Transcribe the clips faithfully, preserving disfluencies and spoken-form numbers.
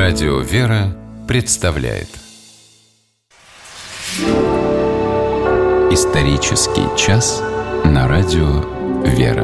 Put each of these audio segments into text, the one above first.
Радио «Вера» представляет Исторический час на Радио «Вера».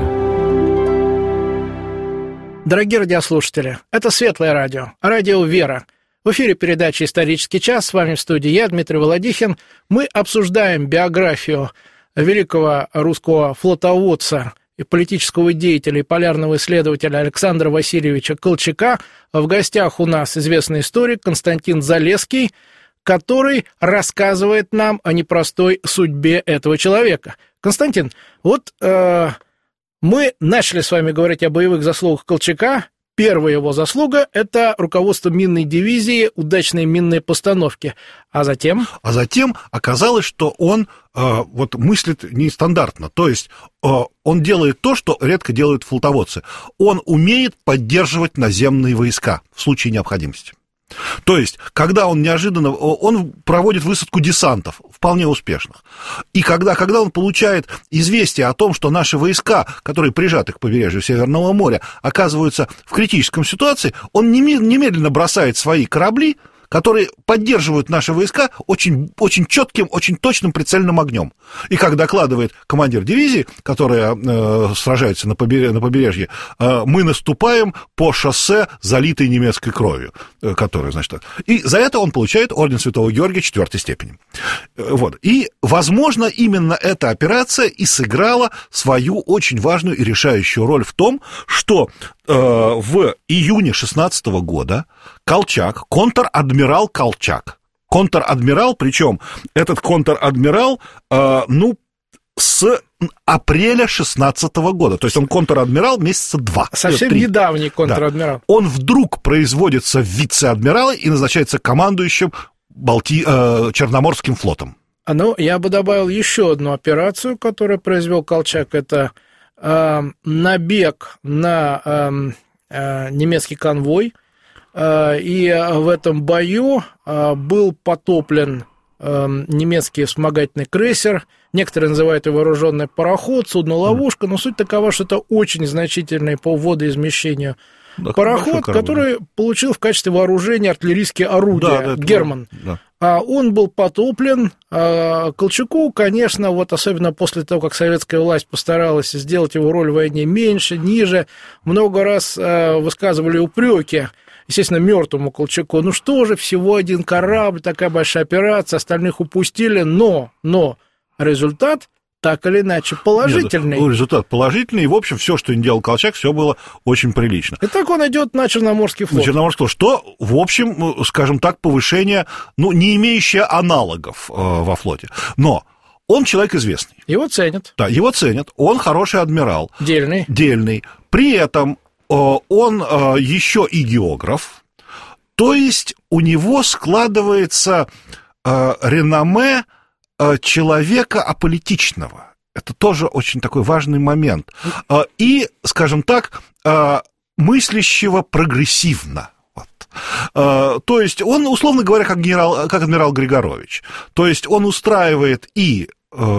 Дорогие радиослушатели, это Светлое радио, Радио «Вера». В эфире передача «Исторический час». С вами в студии я, Дмитрий Володихин. Мы обсуждаем биографию великого русского флотоводца и политического деятеля и полярного исследователя Александра Васильевича Колчака. В гостях у нас известный историк Константин Залесский, который рассказывает нам о непростой судьбе этого человека. Константин, вот э, мы начали с вами говорить о боевых заслугах Колчака. Первая его заслуга – это руководство минной дивизии, удачные минные постановки. А затем? А затем оказалось, что он э, вот мыслит нестандартно. То есть э, он делает то, что редко делают флотоводцы. Он умеет поддерживать наземные войска в случае необходимости. То есть, когда он неожиданно, он проводит высадку десантов, вполне успешных. И когда, когда он получает известие о том, что наши войска, которые прижаты к побережью Северного моря, оказываются в критическом ситуации, он немедленно бросает свои корабли, которые поддерживают наши войска очень, очень четким, очень точным прицельным огнем. И как докладывает командир дивизии, которая э, сражается на, побереж... на побережье, э, мы наступаем по шоссе, залитой немецкой кровью, э, которая, значит, и за это он получает орден Святого Георгия четвертой степени. Э, вот. И, возможно, именно эта операция и сыграла свою очень важную и решающую роль в том, что э, в июне шестнадцатого года Колчак, контр-адмирал Колчак, контр-адмирал, причем этот контр-адмирал, э, ну, с апреля шестнадцатого года, то есть он контр-адмирал месяца два. Совсем три. недавний контр-адмирал. Да. Он вдруг производится в вице-адмиралы и назначается командующим Балти... э, Черноморским флотом. Ну, я бы добавил еще одну операцию, которую произвел Колчак, это э, набег на э, э, немецкий конвой. И в этом бою был потоплен немецкий вспомогательный крейсер, некоторые называют его вооруженный пароход, судно-ловушка, но суть такова, что это очень значительный по водоизмещению да, пароход, который получил в качестве вооружения артиллерийские орудия, да, да, Герман. Да. Он был потоплен. Колчаку, конечно, вот особенно после того, как советская власть постаралась сделать его роль в войне меньше, ниже, много раз высказывали упреки, естественно, мертвому Колчаку. Ну что же, всего один корабль, такая большая операция, остальных упустили, но, но результат так или иначе положительный. Нет, результат положительный, и, в общем, все, что не делал Колчак, все было очень прилично. И так он идет на Черноморский флот. На Черноморский флот, что, в общем, скажем так, повышение, ну, не имеющее аналогов э, во флоте. Но он человек известный. Его ценят. Да, его ценят. Он хороший адмирал. Дельный. Дельный. При этом он еще и географ, то есть у него складывается реноме человека аполитичного. Это тоже очень такой важный момент. И, скажем так, мыслящего прогрессивно. Вот. То есть он, условно говоря, как, генерал, как адмирал Григорович. То есть он устраивает и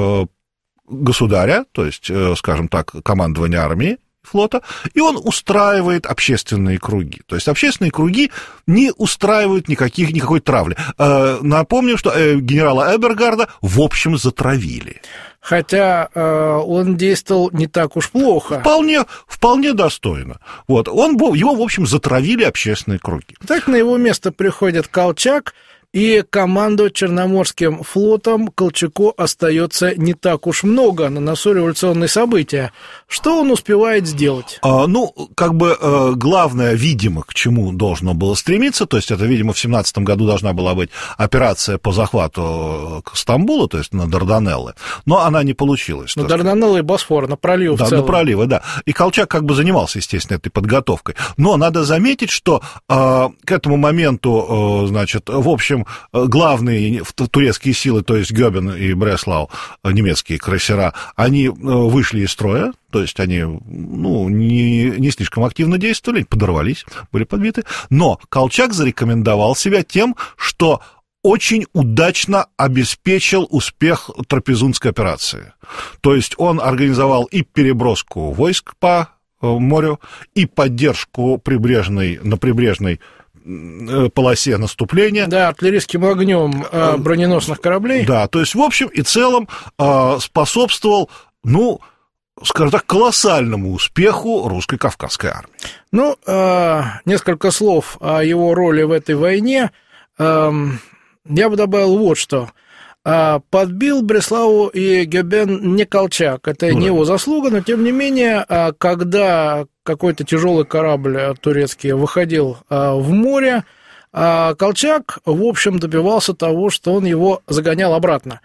государя, то есть, скажем так, командование армии, флота, и он устраивает общественные круги. То есть общественные круги не устраивают никаких, никакой травли. Напомню, что генерала Эбергарда в общем затравили. Хотя э, он действовал не так уж плохо. Вполне, вполне достойно. Вот. Он, его, в общем, затравили общественные круги. Так на его место приходит Колчак, и командовать Черноморским флотом Колчаку остается не так уж много, на носу революционные события. Что он успевает сделать? А, ну, как бы э, главное, видимо, к чему должно было стремиться, то есть это, видимо, в семнадцатом году должна была быть операция по захвату Стамбула, то есть на Дарданеллы, но она не получилась. На Дарданеллы и Босфор, на проливы да, в целом. на проливы, да. И Колчак как бы занимался, естественно, этой подготовкой. Но надо заметить, что э, к этому моменту, э, значит, в общем, главные турецкие силы, то есть Гёбен и Бреслау, немецкие крейсера, они вышли из строя, то есть они, ну, не, не слишком активно действовали, подорвались, были подбиты, но Колчак зарекомендовал себя тем, что очень удачно обеспечил успех Трапезунской операции. То есть он организовал и переброску войск по морю, и поддержку прибрежной, на прибрежной полосе наступления. Да, артиллерийским огнем э, броненосных кораблей. Да, то есть, в общем и целом, э, способствовал, ну, скажем так, колоссальному успеху русской Кавказской армии. Ну, э, несколько слов о его роли в этой войне. Э, я бы добавил вот что. Э, подбил Бреславу и Гёбен не Колчак. Это ну, не да. его заслуга, но, тем не менее, э, когда какой-то тяжелый корабль турецкий выходил э, в море, э, Колчак, в общем, добивался того, что он его загонял обратно.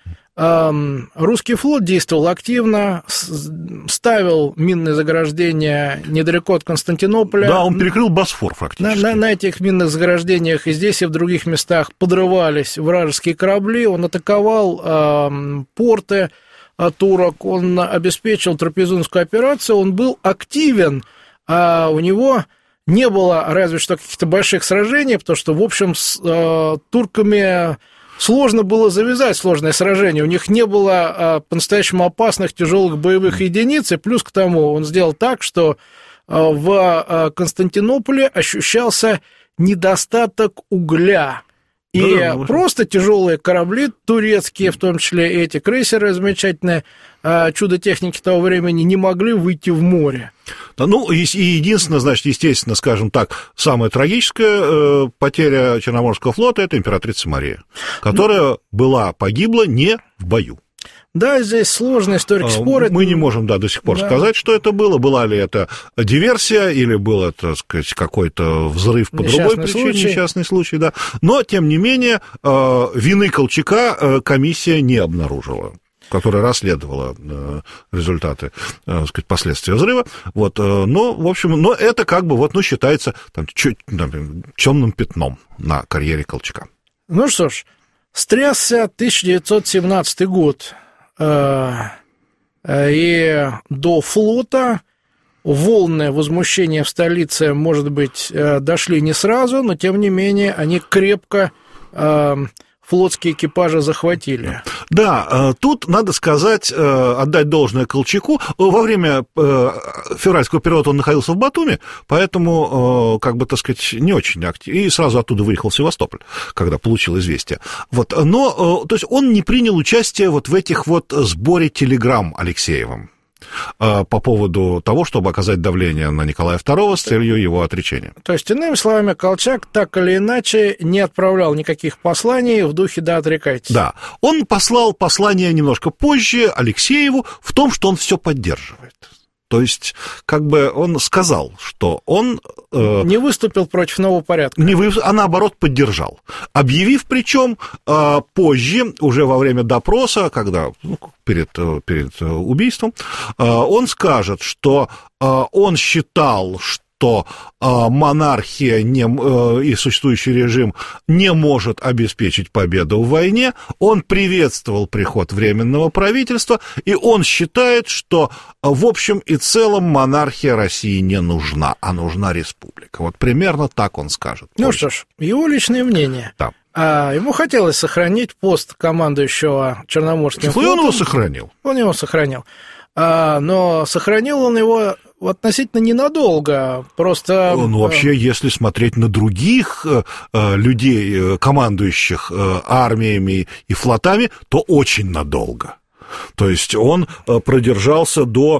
Русский флот действовал активно, ставил минные заграждения недалеко от Константинополя. Да, он перекрыл Босфор фактически. На, на, на этих минных заграждениях и здесь, и в других местах подрывались вражеские корабли. Он атаковал э, порты э, турок, он обеспечил трапезунскую операцию, он был активен, а у него не было разве что каких-то больших сражений, потому что, в общем, с э, турками... Сложно было завязать сложное сражение, у них не было а, по-настоящему опасных тяжелых боевых единиц, и плюс к тому он сделал так, что а, в а, Константинополе ощущался недостаток угля. И да, да, просто тяжелые корабли турецкие, в том числе эти крейсеры замечательные, чудо техники того времени, не могли выйти в море. Да, ну, и единственное, значит, естественно, скажем так, самая трагическая потеря Черноморского флота – это императрица Мария, которая ну, была, погибла не в бою. Да, здесь сложная история спора. Мы не можем, да, до сих пор да. сказать, что это было. Была ли это диверсия или был это, так сказать, какой-то взрыв по несчастный другой причине, случай. несчастный случай, да. Но, тем не менее, вины Колчака комиссия не обнаружила, которая расследовала результаты, так сказать, последствия взрыва. Вот, но, в общем, но это как бы вот, ну, считается там, темным пятном на карьере Колчака. Ну что ж, стрясся тысяча девятьсот семнадцатый год. И до флота волны возмущения в столице, может быть, дошли не сразу, но, тем не менее, они крепко флотские экипажи захватили. Да, тут надо сказать, отдать должное Колчаку. Во время февральского периода он находился в Батуми, поэтому, как бы, так сказать, не очень активно. И сразу оттуда выехал в Севастополь, когда получил известие. Вот. Но, то есть, он не принял участие вот в этих вот сборе телеграмм Алексеевым по поводу того, чтобы оказать давление на Николая второго с целью его отречения. То есть, иными словами, Колчак так или иначе не отправлял никаких посланий в духе «да, отрекайтесь». Да, он послал послание немножко позже Алексееву в том, что он все поддерживает. То есть, как бы он сказал, что он... Э, не выступил против нового порядка. Не вы, а наоборот поддержал. Объявив, причем э, позже, уже во время допроса, когда ну, перед, перед убийством, э, он скажет, что э, он считал, что что монархия не, и существующий режим не может обеспечить победу в войне, он приветствовал приход Временного правительства, и он считает, что в общем и целом монархия России не нужна, а нужна республика. Вот примерно так он скажет. Ну позже. Что ж, его личное мнение. Да. А ему хотелось сохранить пост командующего Черноморским флотом. Он его сохранил. Он его сохранил. А, но сохранил он его относительно ненадолго, просто... Ну, вообще, если смотреть на других э, людей, командующих э, армиями и флотами, то очень надолго. То есть он продержался до,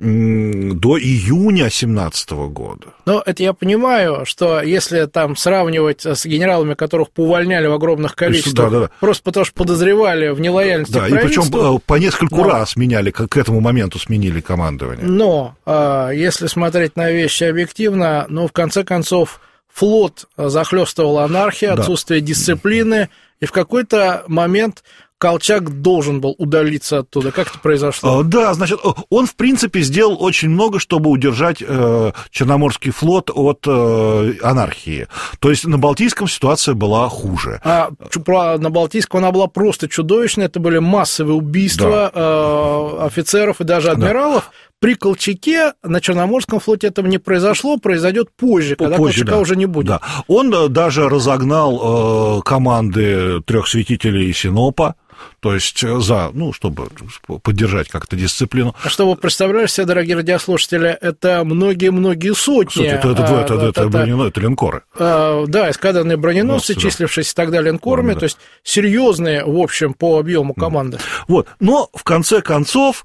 до июня семнадцатого года. Ну, это я понимаю, что если там сравнивать с генералами, которых поувольняли в огромных количествах, да, да, да. просто потому что подозревали в нелояльности да, к правительству... И причем по нескольку но, раз меняли, к этому моменту сменили командование. Но, если смотреть на вещи объективно, ну, в конце концов, флот захлестывала анархия, да. отсутствие дисциплины, и в какой-то момент... Колчак должен был удалиться оттуда. Как это произошло? Да, значит, он, в принципе, сделал очень много, чтобы удержать э, Черноморский флот от э, анархии. То есть на Балтийском ситуация была хуже. А на Балтийском она была просто чудовищная. Это были массовые убийства да. э, офицеров и даже адмиралов. Да. При Колчаке на Черноморском флоте этого не произошло, произойдет позже, когда позже, Колчака да. уже не будет. Да. Он даже разогнал э, команды трех святителей Синопа. то есть за, ну, чтобы поддержать как-то дисциплину. А что вы представляете себе, дорогие радиослушатели, это многие-многие сотни. Слушайте, это, это, это, это, это, бронено, это линкоры. Да, эскадренные броненосцы, да, числившиеся тогда линкорами, да, то есть серьезные, в общем, по объему команды. Вот, но в конце концов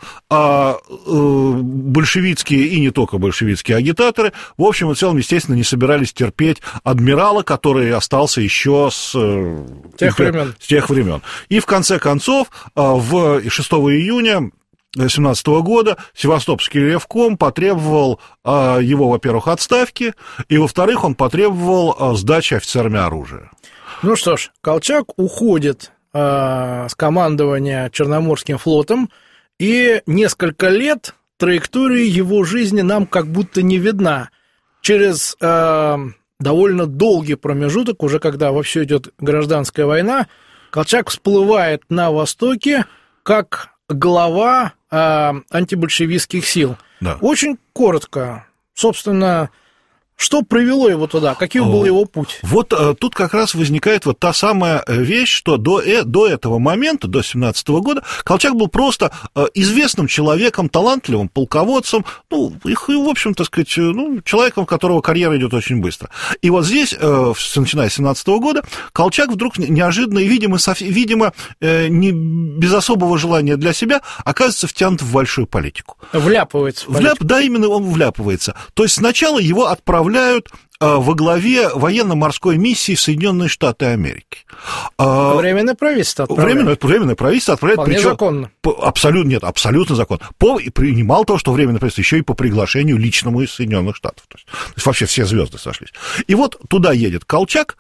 большевистские и не только большевистские агитаторы, в общем и целом, естественно, не собирались терпеть адмирала, который остался еще с тех времен. С тех времен. И в конце концов, в шестого июня семнадцатого года Севастопольский ревком потребовал его, во-первых, отставки, и, во-вторых, он потребовал сдачи офицерами оружия. Ну что ж, Колчак уходит э, с командования Черноморским флотом, и несколько лет траектория его жизни нам как будто не видна. Через э, довольно долгий промежуток, уже когда вовсю идет гражданская война, Колчак всплывает на Востоке как глава э, антибольшевистских сил. Да. Очень коротко, собственно, что привело его туда? Каким был его путь? Вот а, тут как раз возникает вот та самая вещь, что до, э, до этого момента, до семнадцатого года, Колчак был просто а, известным человеком, талантливым полководцем, ну, их, в общем, так сказать, ну, человеком, у которого карьера идет очень быстро. И вот здесь, а, начиная с семнадцатого года, Колчак вдруг неожиданно и, видимо, соф... видимо не без особого желания для себя, оказывается втянут в большую политику. Вляпывается в Вляп... Да, именно он вляпывается. То есть сначала его отправляют во главе военно-морской миссии в Соединенные Штаты Америки. Временное правительство отправляет. Временное, временное правительство отправляет. Вполне причем, законно. По, абсолютно, нет, абсолютно законно. По, и мало того, что временное правительство, еще и по приглашению личному из Соединенных Штатов. То есть, то есть вообще все звезды сошлись. И вот туда едет Колчак,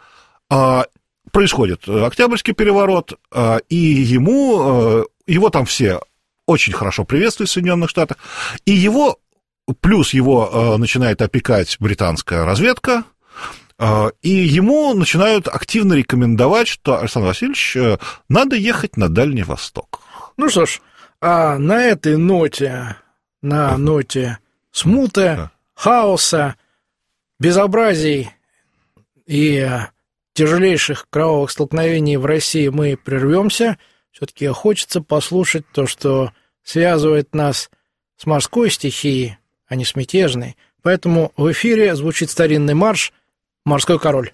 происходит Октябрьский переворот, и ему, его там все очень хорошо приветствуют в Соединенных Штатах, и его... Плюс его э, начинает опекать британская разведка, э, и ему начинают активно рекомендовать, что, Александр Васильевич, э, надо ехать на Дальний Восток. Ну что ж, а на этой ноте, на ноте смуты, да, хаоса, безобразий и тяжелейших кровавых столкновений в России мы прервемся. Все-таки хочется послушать то, что связывает нас с морской стихией, а не с мятежной. Поэтому в эфире звучит старинный марш «Морской король».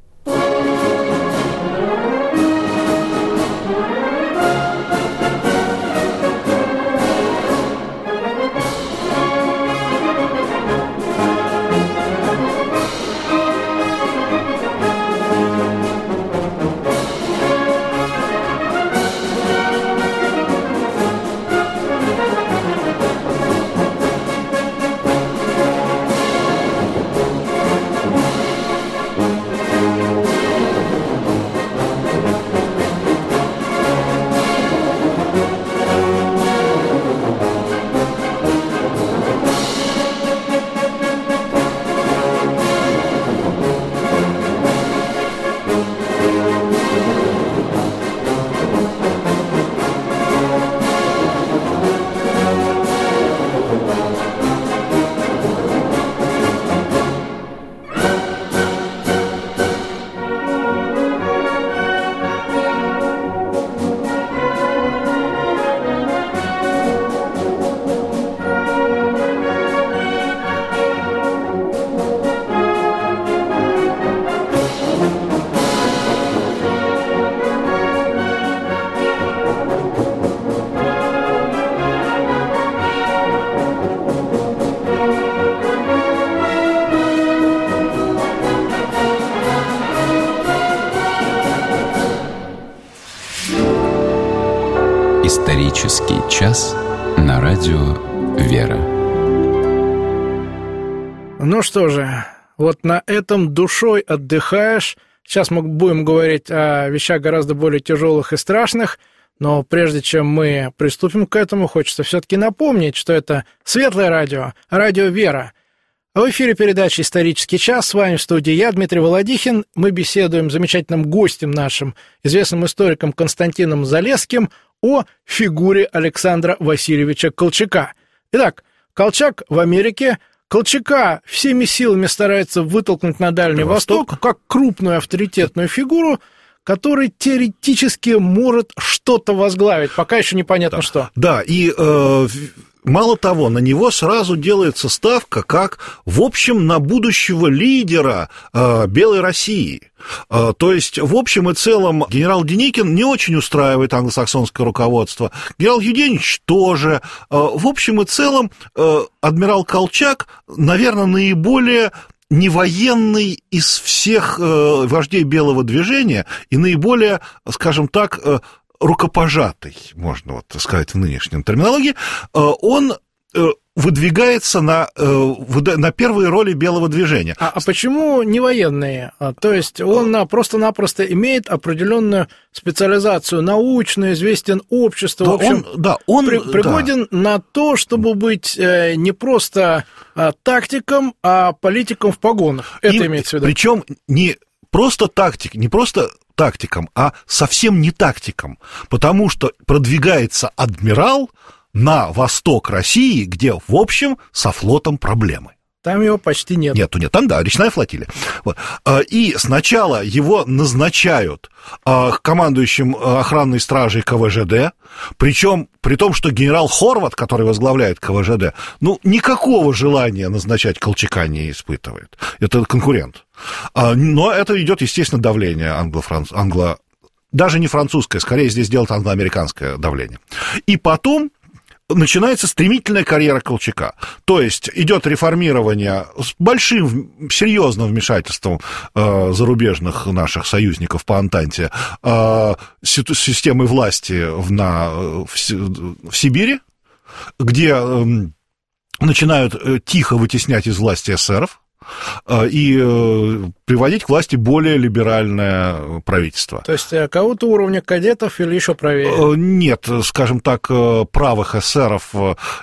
Исторический час на радио «Вера». Ну что же, вот на этом душой отдыхаешь. Сейчас мы будем говорить о вещах гораздо более тяжелых и страшных, но прежде чем мы приступим к этому, хочется все-таки напомнить, что это Светлое радио, радио «Вера». В эфире передача «Исторический час». С вами в студии я, Дмитрий Володихин. Мы беседуем с замечательным гостем нашим, известным историком Константином Залесским, о фигуре Александра Васильевича Колчака. Итак, Колчак в Америке. Колчака всеми силами старается вытолкнуть на Дальний Восток, Восток как крупную авторитетную фигуру, который теоретически может что-то возглавить, пока еще непонятно да. что. Да, и э, мало того, на него сразу делается ставка как, в общем, на будущего лидера э, Белой России. Э, то есть, в общем и целом, генерал Деникин не очень устраивает англосаксонское руководство, генерал Юденич тоже. Э, в общем и целом, э, адмирал Колчак, наверное, наиболее не военный из всех э, вождей белого движения и наиболее, скажем так, э, рукопожатый, можно вот сказать в нынешнем терминологии, э, он э, выдвигается на, э, на первые роли белого движения. А, а почему не военные? То есть он просто-напросто имеет определенную специализацию, научную, известен обществу, да, в общем, он, да, он, при, пригоден да. на то, чтобы быть э, не просто э, тактиком, а политиком в погонах. Это И, имеется в виду. Причем не просто тактик, не просто тактиком, а совсем не тактиком, потому что продвигается адмирал на восток России, где, в общем, со флотом проблемы. Там его почти нет. Нету, нет, там, да, речная флотилия. Вот. И сначала его назначают командующим охранной стражей ка вэ жэ дэ, причем при том, что генерал Хорват, который возглавляет ка вэ жэ дэ, ну, никакого желания назначать Колчака не испытывает. Это конкурент. Но это идет, естественно, давление англо-франц... англо... Даже не французское, скорее здесь делает англо-американское давление. И потом начинается стремительная карьера Колчака. То есть идет реформирование с большим, серьезным вмешательством э, зарубежных наших союзников по Антанте э, системы власти в, на, в, в Сибири, где э, начинают тихо вытеснять из власти эсеров и приводить к власти более либеральное правительство. То есть кого-то уровня кадетов или еще правее? Нет, скажем так, правых эсеров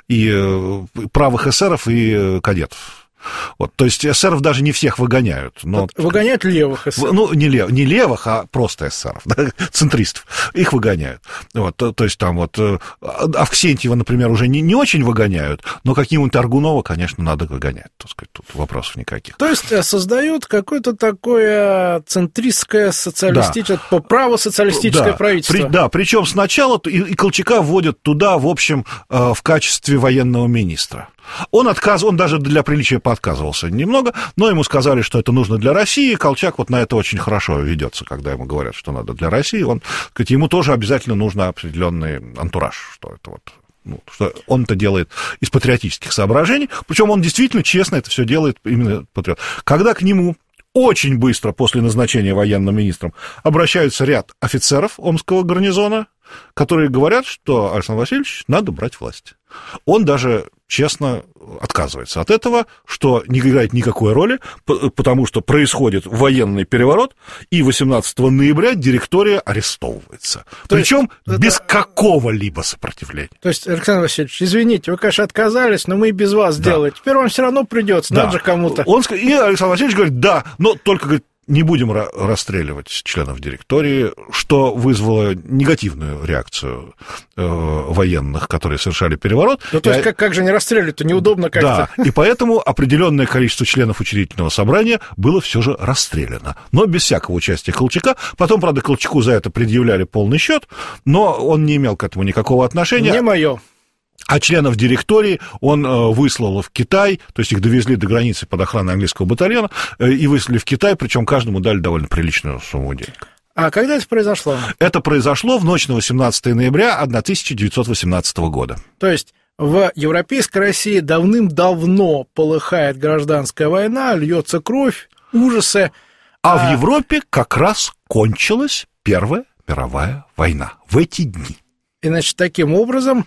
и правых эсеров и кадетов. Вот, то есть эсеров даже не всех выгоняют. Но... Вот выгоняют левых эсеров. Ну, не, лев, не левых, а просто эсеров, да, центристов. Их выгоняют. Вот, то, то есть там вот Авксентьева, например, уже не, не очень выгоняют, но каким-нибудь Аргунова, конечно, надо выгонять. Так сказать, тут вопросов никаких. То есть создают какое-то такое центристское, социалистическое, да. право-социалистическое да. правительство. При, да, причем сначала и, и Колчака вводят туда, в общем, в качестве военного министра. Он, отказ... он даже для приличия поотказывался немного, но ему сказали, что это нужно для России. Колчак вот на это очень хорошо ведется, когда ему говорят, что надо для России. Он, сказать, ему тоже обязательно нужно определенный антураж, что это вот, ну, что он это делает из патриотических соображений. Причем он действительно честно это все делает именно патриот. Когда к нему очень быстро после назначения военным министром обращаются ряд офицеров Омского гарнизона, которые говорят, что Александр Васильевич, надо брать власть. Он даже честно отказывается от этого, что не играет никакой роли, потому что происходит военный переворот, и восемнадцатого ноября директория арестовывается. То Причем это... без какого-либо сопротивления. То есть, Александр Васильевич, извините, вы, конечно, отказались, но мы и без вас да. делаем. Теперь вам все равно придется, да. надо же кому-то. Он... И Александр Васильевич говорит, да, но только, говорит, не будем расстреливать членов директории, что вызвало негативную реакцию э, военных, которые совершали переворот. Ну, то есть, как, как же не расстреливать-то? Неудобно как-то. Да, и поэтому определенное количество членов учредительного собрания было все же расстреляно, но без всякого участия Колчака. Потом, правда, Колчаку за это предъявляли полный счет, но он не имел к этому никакого отношения. Не мое. А членов директории он выслал в Китай, то есть их довезли до границы под охраной английского батальона и выслали в Китай, причем каждому дали довольно приличную сумму денег. А когда это произошло? Это произошло в ночь на восемнадцатое ноября тысяча девятьсот восемнадцатого года. То есть в европейской России давным-давно полыхает гражданская война, льется кровь, ужасы. А, а в Европе как раз кончилась Первая мировая война в эти дни. И, значит, таким образом...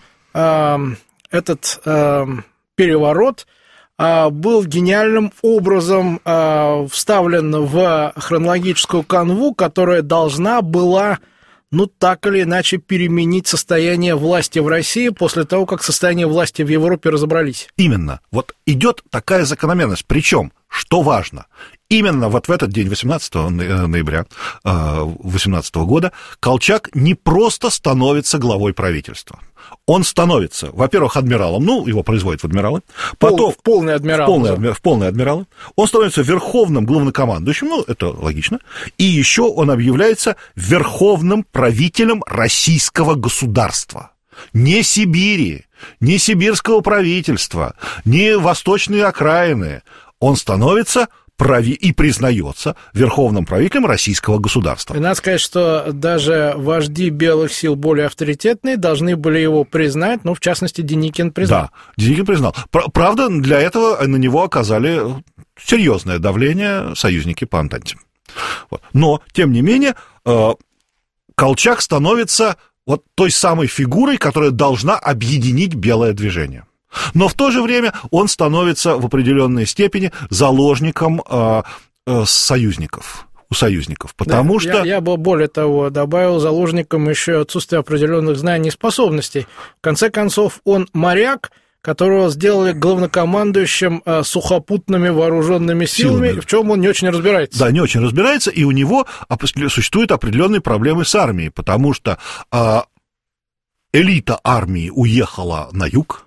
этот э, переворот э, был гениальным образом э, вставлен в хронологическую канву, которая должна была, ну, так или иначе, переменить состояние власти в России после того, как состояние власти в Европе разобрались. Именно. Вот идет такая закономерность. Причем, что важно, именно вот в этот день, восемнадцатого ноября восемнадцатого года, Колчак не просто становится главой правительства. Он становится, во-первых, адмиралом, ну, его производят в адмиралы, потом... В полный адмирал. В полный, в полный адмиралы. Он становится верховным главнокомандующим, ну, это логично, и еще он объявляется верховным правителем российского государства. Не Сибири, не сибирского правительства, не восточные окраины. Он становится прави... и признается верховным правителем российского государства. И надо сказать, что даже вожди белых сил более авторитетные должны были его признать, ну, в частности, Деникин признал. Да, Деникин признал. Правда, для этого на него оказали серьезное давление союзники по Антанте. Вот. Но, тем не менее, Колчак становится вот той самой фигурой, которая должна объединить белое движение. Но в то же время он становится в определенной степени заложником э, э, союзников, у союзников, потому да, что... Я, я бы более того добавил заложником еще отсутствие определенных знаний и способностей. В конце концов, он моряк, которого сделали главнокомандующим э, сухопутными вооруженными силами, силами, в чем он не очень разбирается. Да, не очень разбирается, и у него существуют определенные проблемы с армией, потому что э, элита армии уехала на юг,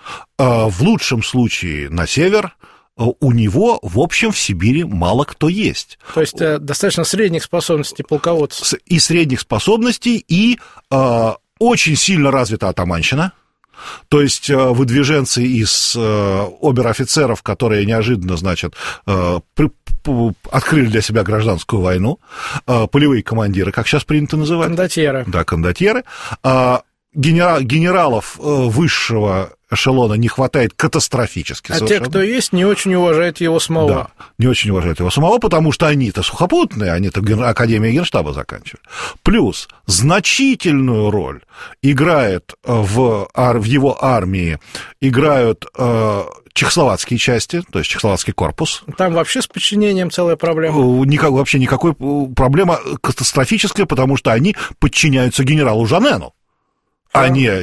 в лучшем случае на север, у него, в общем, в Сибири мало кто есть. То есть достаточно средних способностей полководца. И средних способностей, и э, очень сильно развита атаманщина. То есть выдвиженцы из э, обер-офицеров, которые неожиданно, значит, э, при, п, открыли для себя гражданскую войну, э, полевые командиры, как сейчас принято называть. Кондотьеры. Да, кондотьеры. Э, генера, генералов э, высшего эшелона не хватает катастрофически. А совершенно. те, кто есть, не очень уважают его самого. Да, не очень уважают его самого, потому что они-то сухопутные, они-то Академию Генштаба заканчивали. Плюс значительную роль играет в, в его армии, играют э, чехословацкие части, то есть чехословацкий корпус. Там вообще с подчинением целая проблема. Никак, вообще никакой проблема катастрофическая, потому что они подчиняются генералу Жанену, а не,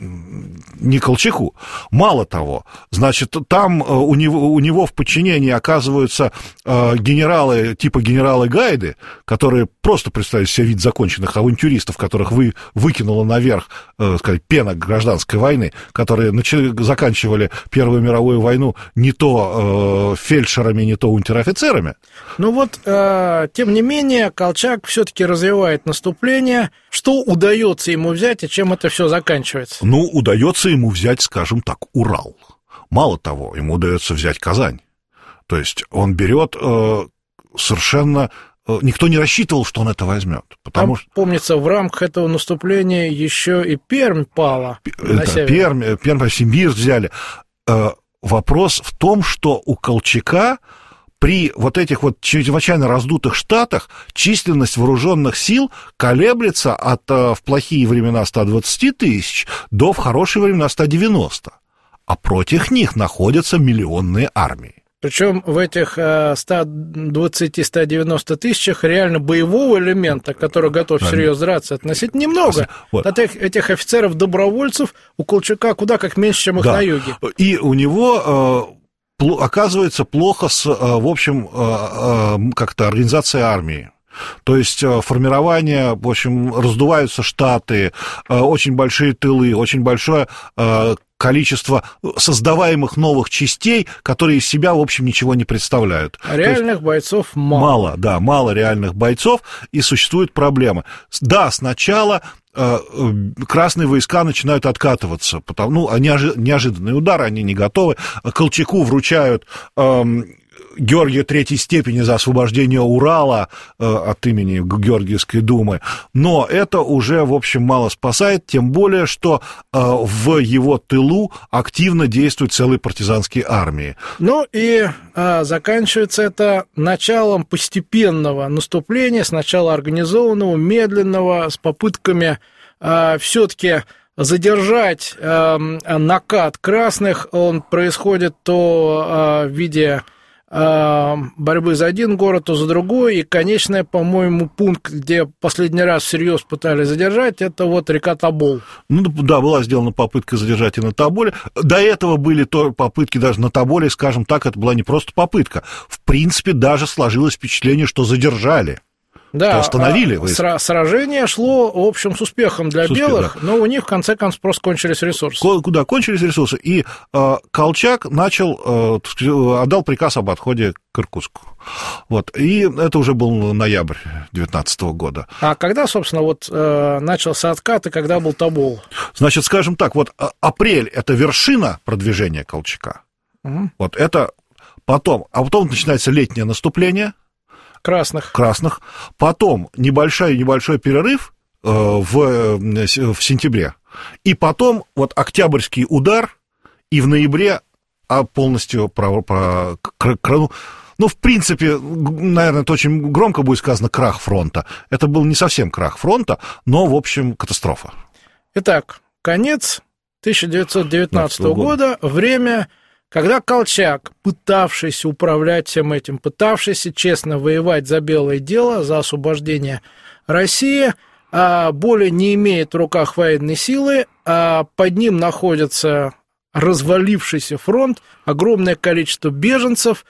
не Колчаку. Мало того, значит, там у него, у него в подчинении оказываются генералы типа генералы Гайды, которые просто представляют себе вид законченных авантюристов, которых вы, выкинула наверх, так сказать, пена гражданской войны, которые начали, заканчивали Первую мировую войну не то фельдшерами, не то унтер-офицерами. Ну вот, э, тем не менее, Колчак все-таки развивает наступление. Что удается ему взять и чем это все заканчивается? Ну, удается ему взять, скажем так, Урал. Мало того, ему удается взять Казань. То есть он берет э, совершенно... Э, никто не рассчитывал, что он это возьмет. Потому Там, что... помнится, в рамках этого наступления еще и Пермь пала. Да, Пермь, Пермь, Симбирск взяли. Э, вопрос в том, что у Колчака... При вот этих вот чрезвычайно раздутых штатах численность вооруженных сил колеблется от в плохие времена ста двадцати тысяч до в хорошие времена ста девяноста. А против них находятся миллионные армии. Причем в этих ста двадцати — ста девяноста тысячах реально боевого элемента, который готов да. всерьез драться, относительно немного. Вот. От этих, этих офицеров-добровольцев у Колчака куда как меньше, чем их да. на юге. И у него... оказывается плохо с, в общем, как-то организацией армии. То есть формирование, в общем, раздуваются штаты, очень большие тылы, очень большое количество создаваемых новых частей, которые из себя, в общем, ничего не представляют. А реальных есть, бойцов мало. Мало, да, мало реальных бойцов, и существуют проблемы. Да, сначала красные войска начинают откатываться, потому, ну, неожиданный удар, они не готовы. Колчаку вручают эм, Георгия третьей степени за освобождение Урала э, от имени Георгиевской думы, но это уже, в общем, мало спасает, тем более, что э, в его тылу активно действуют целые партизанские армии. Ну и э, заканчивается это началом постепенного наступления, сначала организованного, медленного, с попытками э, все-таки задержать э, накат красных. Он происходит то э, в виде борьбы за один город, то за другой, и конечный, по-моему, пункт, где последний раз всерьез пытались задержать, это вот река Тобол. Ну да, была сделана попытка задержать и на Тоболе. До этого были то попытки даже на Тоболе, скажем так, это была не просто попытка. В принципе, даже сложилось впечатление, что задержали. Да, остановили. Сра- сражение шло, в общем, с успехом для с успех, белых, да. Но у них, в конце концов, просто кончились ресурсы. Куда кончились ресурсы, и э, Колчак начал, э, отдал приказ об отходе к Иркутску. Вот, и это уже был ноябрь девятнадцатого года. А когда, собственно, вот э, начался откат, и когда был Тобол? Значит, скажем так, вот апрель – это вершина продвижения Колчака. Угу. Вот это потом, а потом начинается летнее наступление. Красных. Красных. Потом небольшой, небольшой перерыв э, в, в сентябре. И потом вот октябрьский удар, и в ноябре а полностью про, про, про, про, ну, в принципе, наверное, это очень громко будет сказано, крах фронта. Это был не совсем крах фронта, но, в общем, катастрофа. Итак, конец тысяча девятьсот девятнадцатого года, время... Когда Колчак, пытавшийся управлять всем этим, пытавшийся честно воевать за белое дело, за освобождение России, более не имеет в руках военной силы, а под ним находится развалившийся фронт, огромное количество беженцев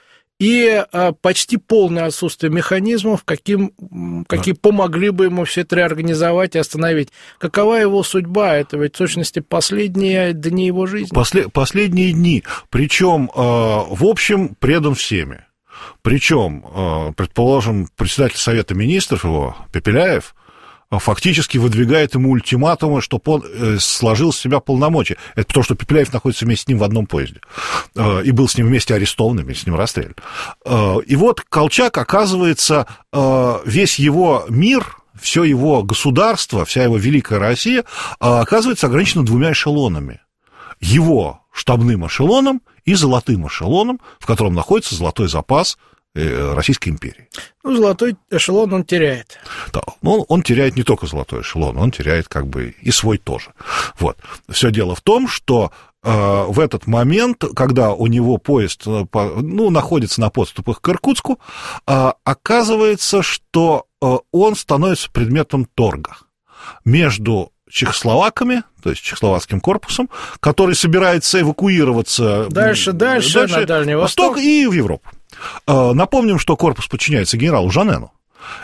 и почти полное отсутствие механизмов, каким, какие помогли бы ему все это реорганизовать и остановить. Какова его судьба? Это ведь в сущности последние дни его жизни. После, последние дни. Причем, э, в общем, предан всеми. Причем, э, предположим, председатель Совета Министров его, Пепеляев, фактически выдвигает ему ультиматумы, чтобы он сложил с себя полномочия. Это потому, что Пепеляев находится вместе с ним в одном поезде. И был с ним вместе арестован, вместе с ним расстрелян. И вот Колчак, оказывается, весь его мир, все его государство, вся его великая Россия, оказывается ограничена двумя эшелонами. Его штабным эшелоном и золотым эшелоном, в котором находится золотой запас Российской империи. Ну, золотой эшелон он теряет. Да, но он теряет не только золотой эшелон, он теряет как бы и свой тоже. Вот. Все дело в том, что э, в этот момент, когда у него поезд ну, находится на подступах к Иркутску, э, оказывается, что э, он становится предметом торга между чехословаками, то есть чехословацким корпусом, который собирается эвакуироваться дальше, дальше, дальше на Дальний Восток и в Европу. Напомним, что корпус подчиняется генералу Жанену.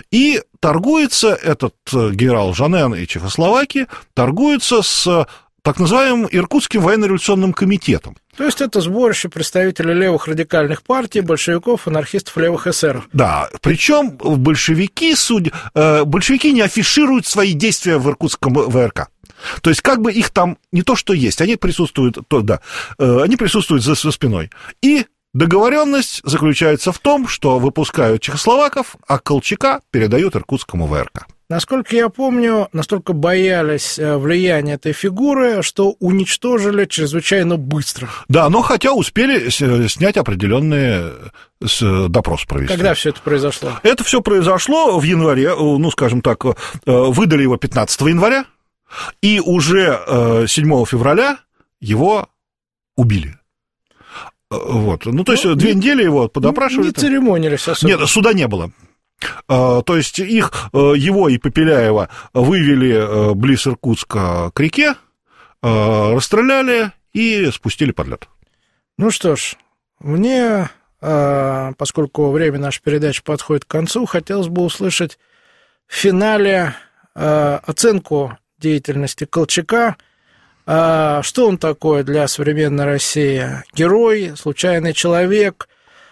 И торгуется этот генерал Жанен и Чехословакия, торгуются с так называемым Иркутским военно-революционным комитетом. То есть это сборище представителей левых радикальных партий, большевиков, анархистов, левых эсеров. Да, причем большевики, судя, большевики не афишируют свои действия в Иркутском ВРК. То есть как бы их там не то что есть, они присутствуют, то, да, они присутствуют за, за спиной. И договоренность заключается в том, что выпускают чехословаков, а Колчака передают Иркутскому ВРК. Насколько я помню, настолько боялись влияния этой фигуры, что уничтожили чрезвычайно быстро. Да, но хотя успели снять определенные допросы провести. Когда все это произошло? Это все произошло в январе, ну, скажем так, выдали его пятнадцатого января, и уже седьмого февраля его убили. Вот. Ну, то есть, ну, две не, недели его подопрашивали. Не церемонились особенно. Нет, суда не было. То есть, их, его и Пепеляева вывели близ Иркутска к реке, расстреляли и спустили под лед. Ну что ж, мне, поскольку время нашей передачи подходит к концу, хотелось бы услышать в финале оценку деятельности Колчака. Что он такое для современной России? Герой, случайный человек,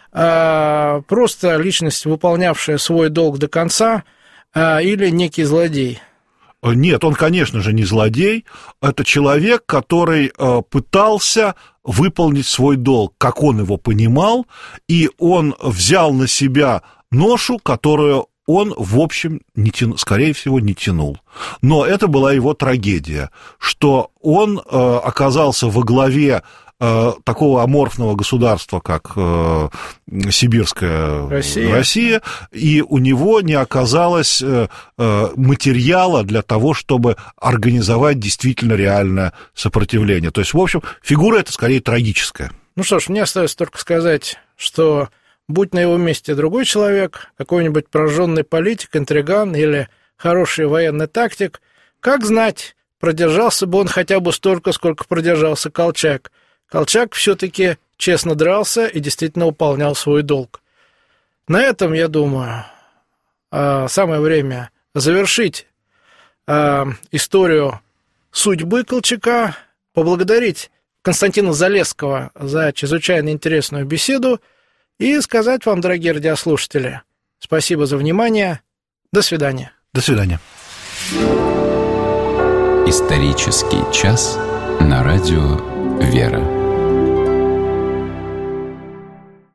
просто личность, выполнявшая свой долг до конца, или некий злодей? Нет, он, конечно же, не злодей. Это человек, который пытался выполнить свой долг, как он его понимал, и он взял на себя ношу, которую он, в общем, не тяну, скорее всего, не тянул. Но это была его трагедия, что он э, оказался во главе э, такого аморфного государства, как э, Сибирская Россия. Россия, и у него не оказалось э, э, материала для того, чтобы организовать действительно реальное сопротивление. То есть, в общем, фигура эта скорее трагическая. Ну что ж, мне остается только сказать, что будь на его месте другой человек, какой-нибудь прожженный политик, интриган или хороший военный тактик, как знать, продержался бы он хотя бы столько, сколько продержался Колчак. Колчак все-таки честно дрался и действительно выполнял свой долг. На этом, я думаю, самое время завершить историю судьбы Колчака, поблагодарить Константина Залесского за чрезвычайно интересную беседу и сказать вам, дорогие радиослушатели, спасибо за внимание. До свидания. До свидания. Исторический час на радио «Вера».